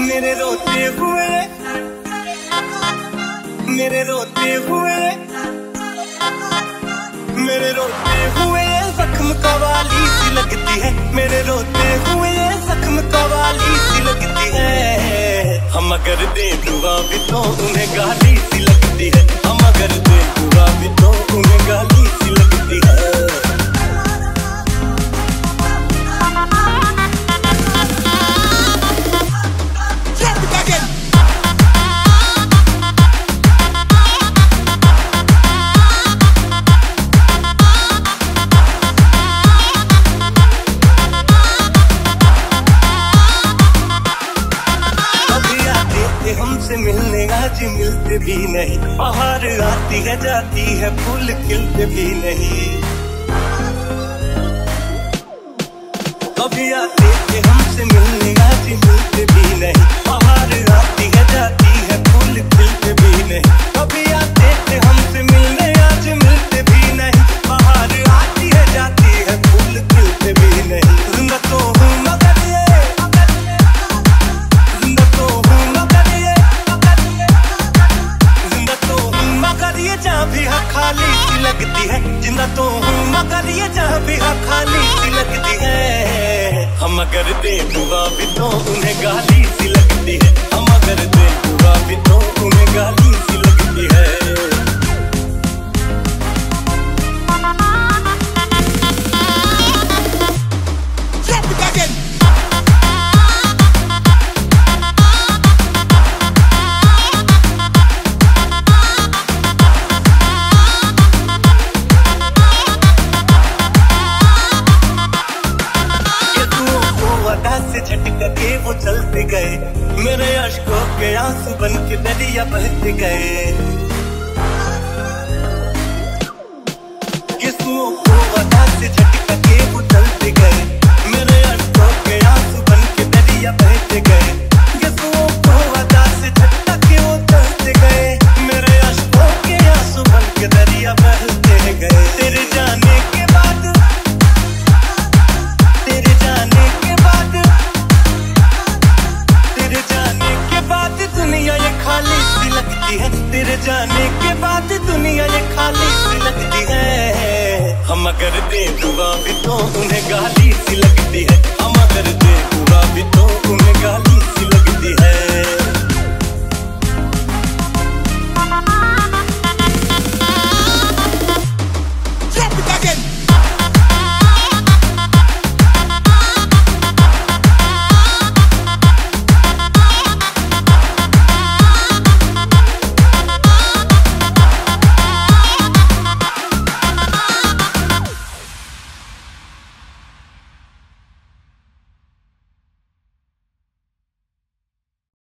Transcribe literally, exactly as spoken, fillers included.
मेरे रोते हुए मेरे रोते हुए मेरे रोते हुए जख्म कवाली सी लगती है। मेरे रोते हुए जख्म कवाली सी लगती है। हम अगर दे दुआ भी तो उन्हें गाली सी लगती है। हम अगर दे दुआ भी तो उन्हें गाली सी लगती है। हमसे मिलने आज मिलते भी नहीं। बाहर आती है जाती है फूल खिलते भी नहीं। कभी आते थे हमसे मिलने आज मिलते भी नहीं। बाहर आती है जाती है फूल खिलते भी नहीं। कभी आते थे हमसे मिलने आज मिलते भी नहीं। बाहर आती है जाती है फूल खिलते भी नहीं। जिंदा तो हूँ मगर ये जिंदा तो हूँ मगर ये जिंदा तो हूँ मगर ये जहाँ भी हाँ खाली सी लगती है। जिंदा तो हूँ मगर ये जहाँ भी हाँ खाली सी लगती है। हम अगर दे दुआ भी तो उन्हें गाली सी लगती है। हम अगर दे दुआ भी तो उन्हें गाली सी लगती है। झटका के वो चलते गए। मेरे अश्कों के आंसू बन के दरिया बहते गए। किस्मों को वजह से झटका के वो चलते गए। मेरे अश्कों के आंसू बन के दरिया बहते गए। किस्मों को वजह से झटका के वो चलते गए। मेरे अश्कों के आंसू बन के दरिया बहते गए। तेरे जाने के बाद तेरे जाने के बाद तेरे जाने के बाद दुनिया ये खाली सी लगती है। तेरे जाने के बाद दुनिया ये खाली सी लगती है। हम अगर दे दुआ भी तो उन्हें गाली